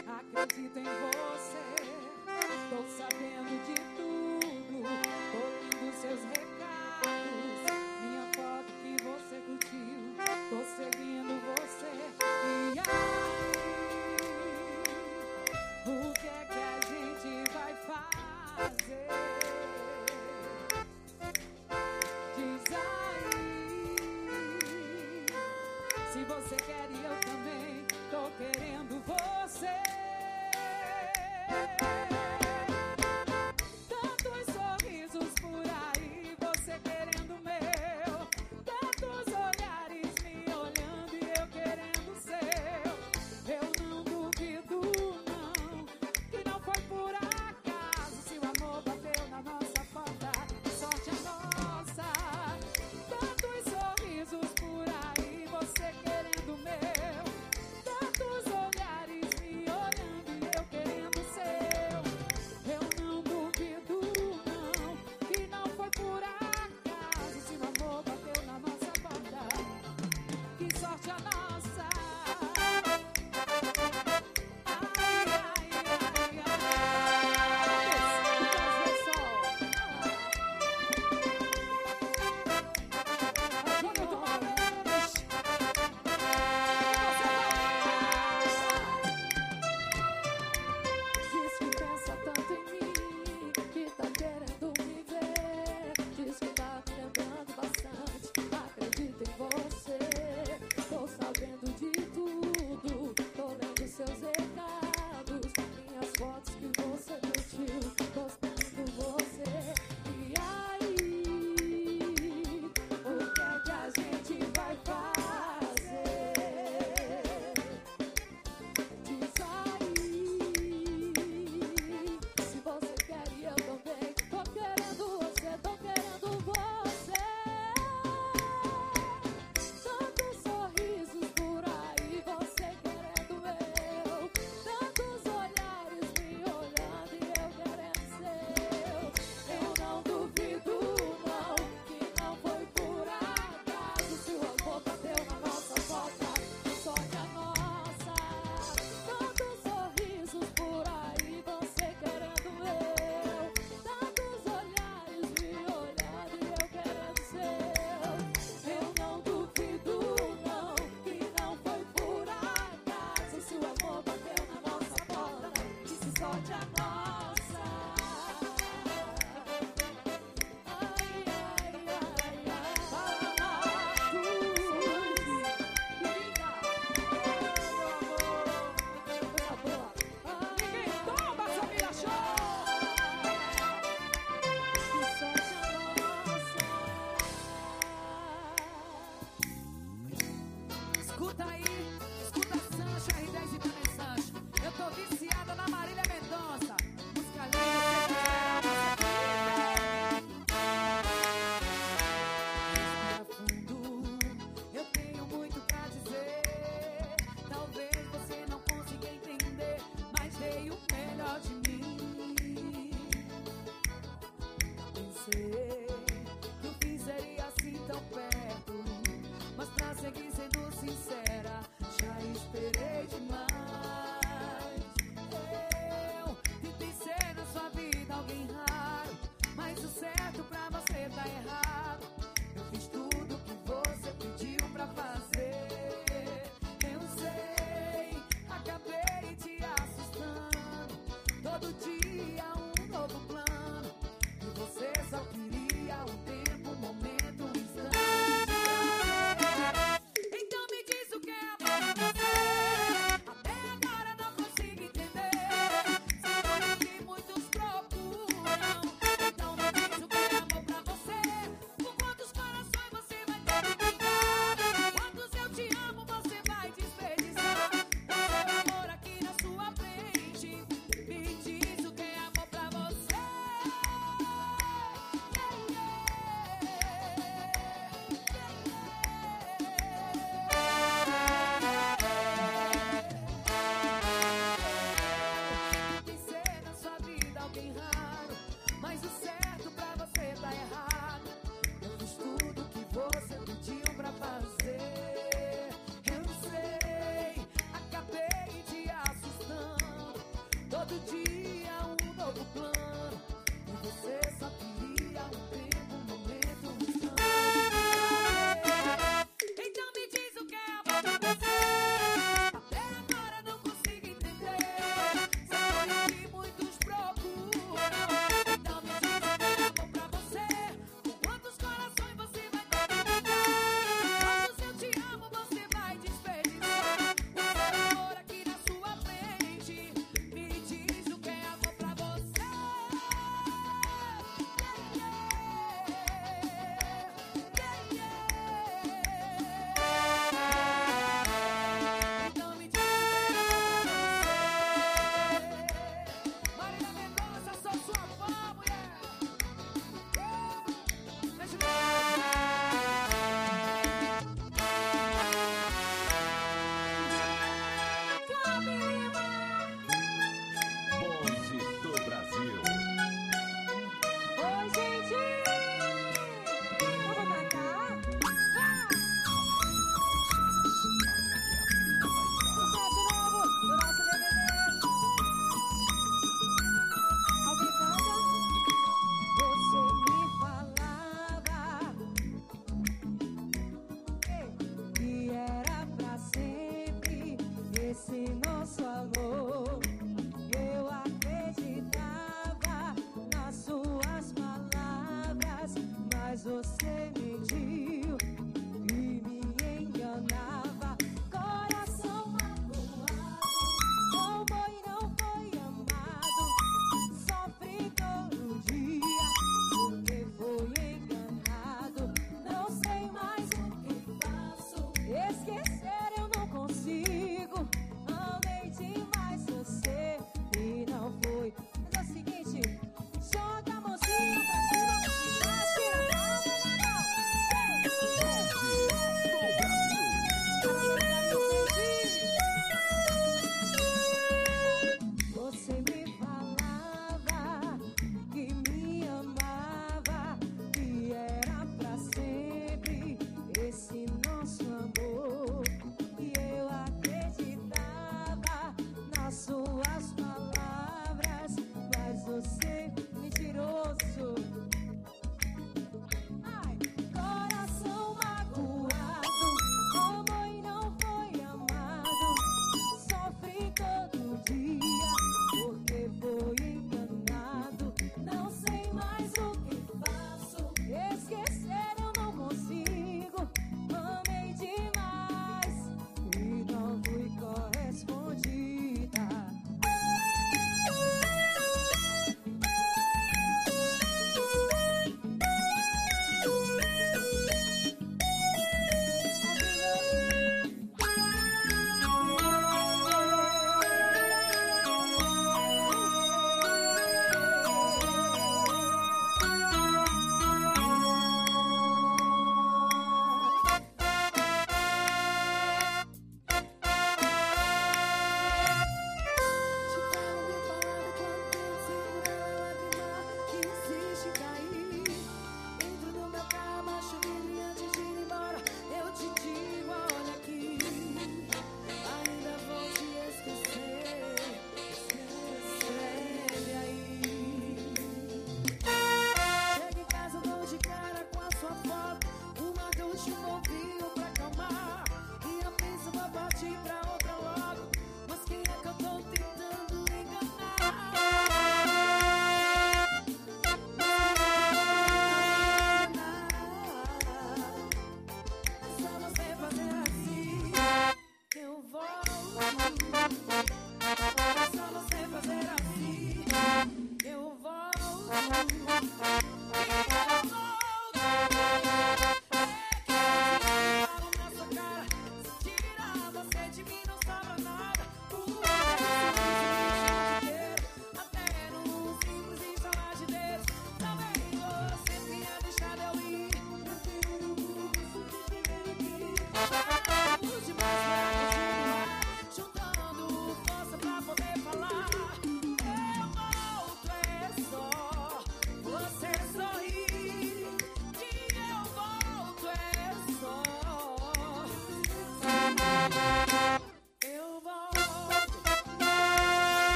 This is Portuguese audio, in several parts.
Acredito em você, tô sabendo de tudo, tô lendo seus recados, minha foto que você curtiu, tô seguindo você. E aí, o que é que a gente vai fazer? Diz aí, se você quer e eu também tô querendo você. Tantos sorrisos por aí, você querendo o meu. Tantos olhares me olhando e eu querendo o seu. Eu não duvido não, que não foi por acaso. Se o amor bateu na nossa porta, que sorte é nossa. Tantos sorrisos por aí, você querendo o meu. Tantos olhares me olhando e eu querendo o seu. Eu não duvido não, que não foi por acaso. Se o amor bateu na nossa porta, que sorte a nossa. Ai, ai, ai, ai. Diz que pensa tanto em mim, que tá querendo me ver. Diz que tá me lembrando bastante, acredito em você. Tô sabendo de tudo, tô lendo seus recados, minhas fotos que você curtiu, tô esperando você. E aí, o que é que a gente vai fazer? Diz aí, se você quer e eu também tô querendo você, tô querendo você. Tantos sorrisos por aí, você querendo eu. Tantos olhares me olhando e eu querendo seu. Eu não duvido não, que não foi por acaso. Se o amor bateu na nossa porta, que sorte a nossa. Tantos sorrisos por aí, você querendo eu. Tantos olhares me olhando e eu querendo seu. Eu não duvido não, que não foi por acaso. Se o amor bateu na nossa porta, que se sorte a nossa. Ai, ai, ai, ai. Ninguém toma, Samira Show! Que sorte a nossa. Escuta aí, escuta Sancho, R10 e também Sancho. Eu tô viciada na Marília Mendonça. Música linda, respira fundo, eu tenho muito pra dizer. Talvez você não consiga entender, mas dei o melhor de mim. Pensei que o fim seria assim tão perto, mas pra seguir sendo sincera, já esperei demais. Eu tentei ser na sua vida alguém raro, mas o certo pra você tá errado. Eu fiz tudo que você pediu pra fazer. Eu sei, acabei te assustando. Todo dia um novo plano, e você só queria um tempo, um momento, um instante. Então me diz o que é amor pra você. Até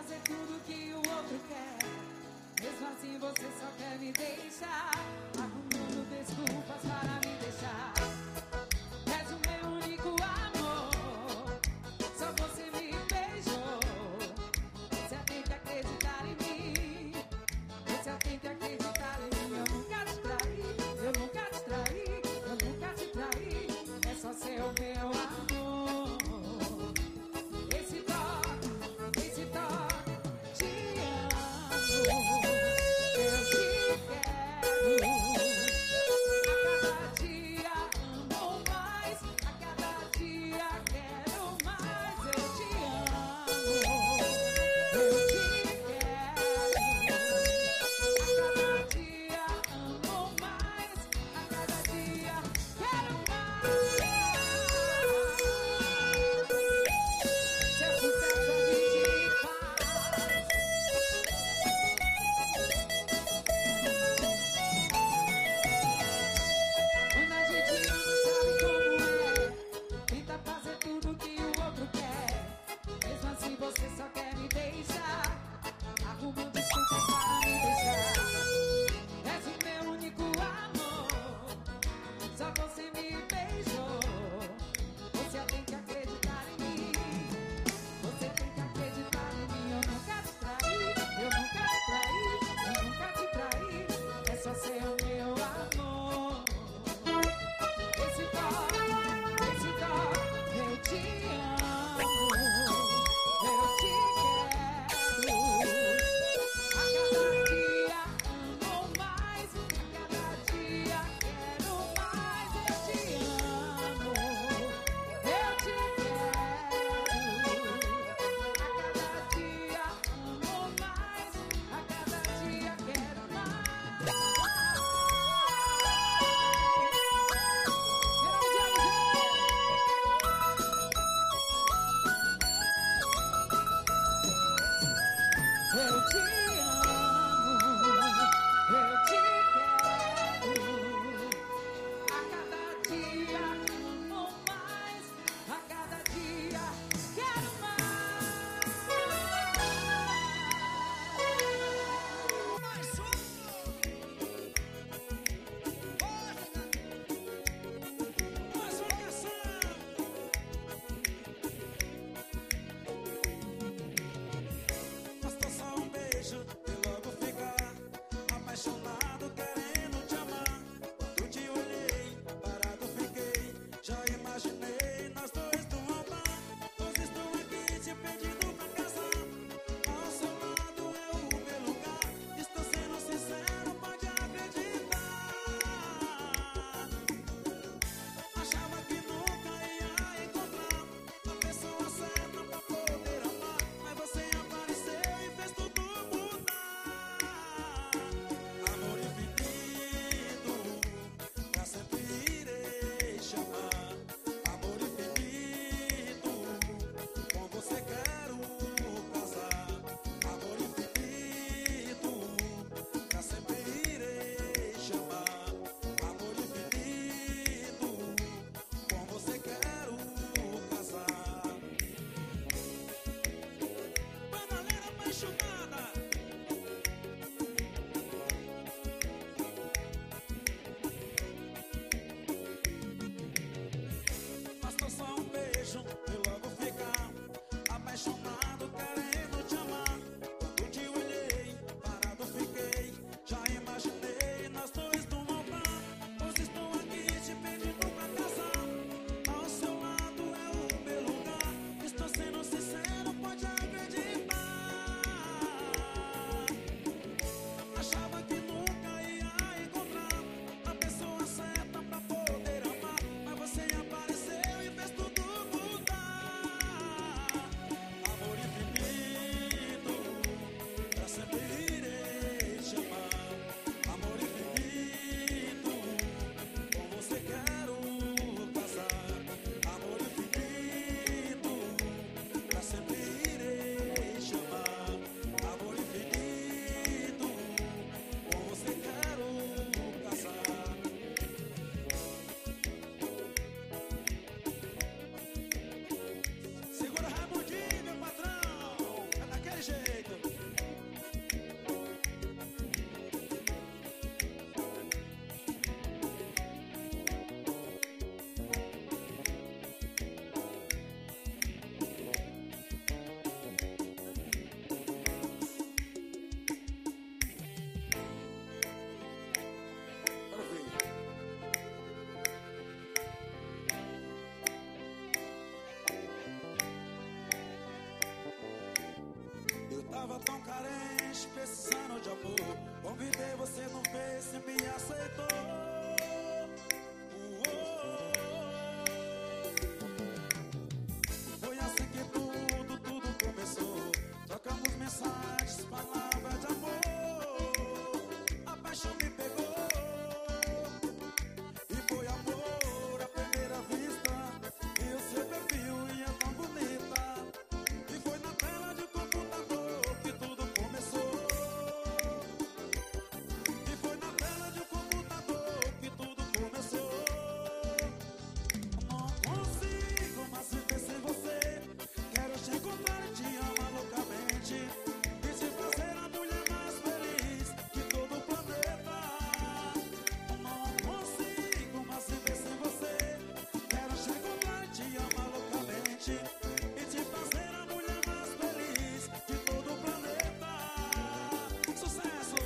fazer tudo que o outro quer. Mesmo assim você só quer me deixar, arrumando desculpas para me deixar. És o meu único amor, só você me beijou. Você tem que acreditar em mim, você tem que acreditar em mim. Eu nunca te traí, eu nunca te traí, eu nunca te traí. É só ser o meu amor. Esse toque, te amo. Eu te quero a cada dia tão carente, precisando de amor. Convidei você no Face e me aceitou. Foi assim que tudo começou. Trocamos mensagens, palavras de amor. A paixão me pegou. E foi amor à primeira vista. E o seu perfil e é tão bonita. E foi na tela de computador que tudo começou. E foi na tela de computador que tudo começou. Não consigo mais viver sem você. Quero te encontrar e te amar loucamente. E te fazer a mulher mais feliz de todo o planeta. Não consigo mais viver sem você. Quero te encontrar e te amar loucamente. E te fazer a mulher mais feliz de todo o planeta. Sucesso!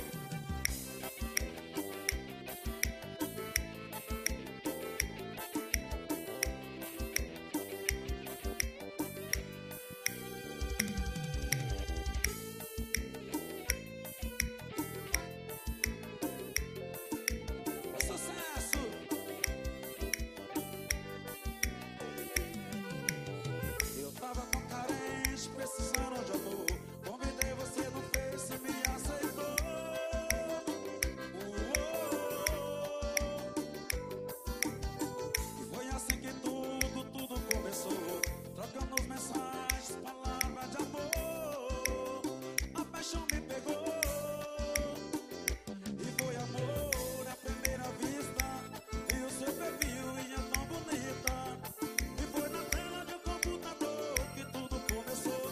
Sucesso! Eu tava tão carente, precisando de amor. Convidei você no Face e me aceitou. E foi assim que tudo começou. Trocamos mensagens, palavras de amor. A paixão me pegou. E foi amor à primeira vista. E o seu perfil e é tão bonita. E foi na tela de um computador que tudo começou.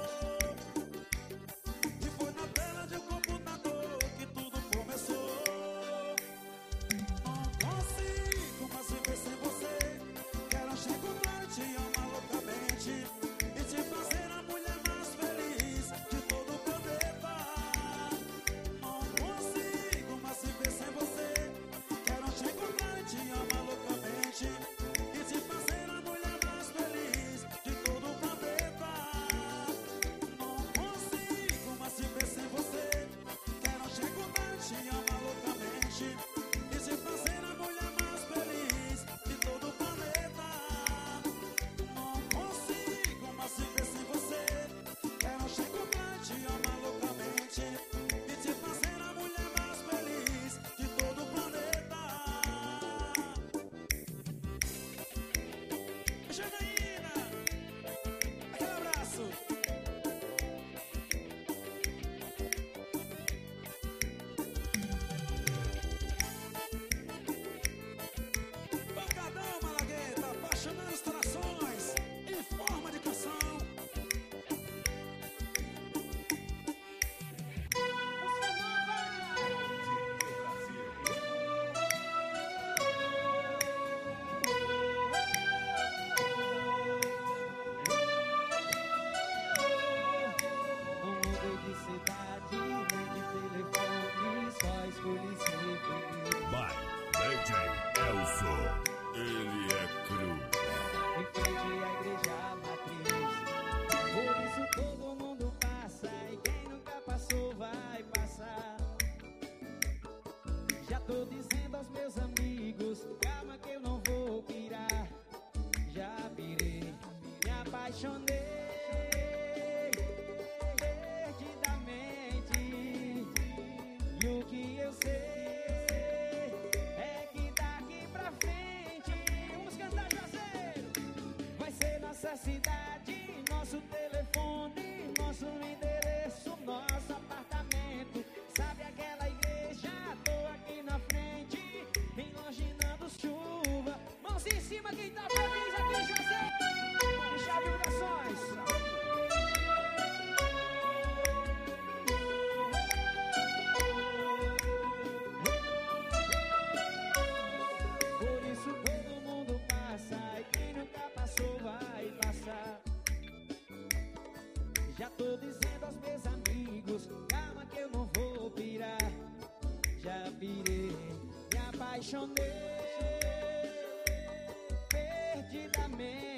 E foi na tela de um computador que tudo começou. Não consigo mais viver sem você. Quero te encontrar e te amar loucamente. E te fazer a mulher mais feliz de todo o planeta. Não consigo mais viver sem você. Quero te encontrar e te amar loucamente. E te fazer a mulher mais feliz de todo o planeta. Não consigo mais viver sem você. Quero te encontrar e te amar loucamente. E te fazer a mulher mais feliz de todo o planeta. Não consigo mais viver sem você. Quero te encontrar e te amar loucamente. E te fazer a mulher mais feliz de todo o planeta. Janaína, aquele abraço. Pancadão, Malagueta, apaixonando os corações em forma de canção. Não mudei de cidade, nem de telefone, só escolhi ser feliz. By DJ Elson, ele é cru. Em frente à igreja matriz. Por isso todo mundo passa, e quem nunca passou vai passar. Já tô dizendo aos meus amigos, calma que eu não vou pirar. Já pirei, me apaixonei perdidamente. E o que eu sei é que daqui pra frente, vamos cantar, Juazeiro, vai ser nossa cidade, nosso telefone, nosso endereço, nosso apartamento. Sabe aquela igreja? Tô aqui na frente, imaginando chuva. Mãos em cima, quem tá feliz aqui, Juazeiro. Deixar divulgações. Por isso todo mundo passa, e quem nunca passou vai passar. Já tô dizendo aos meus amigos, calma que eu não vou pirar. Já pirei, me apaixonei perdidamente.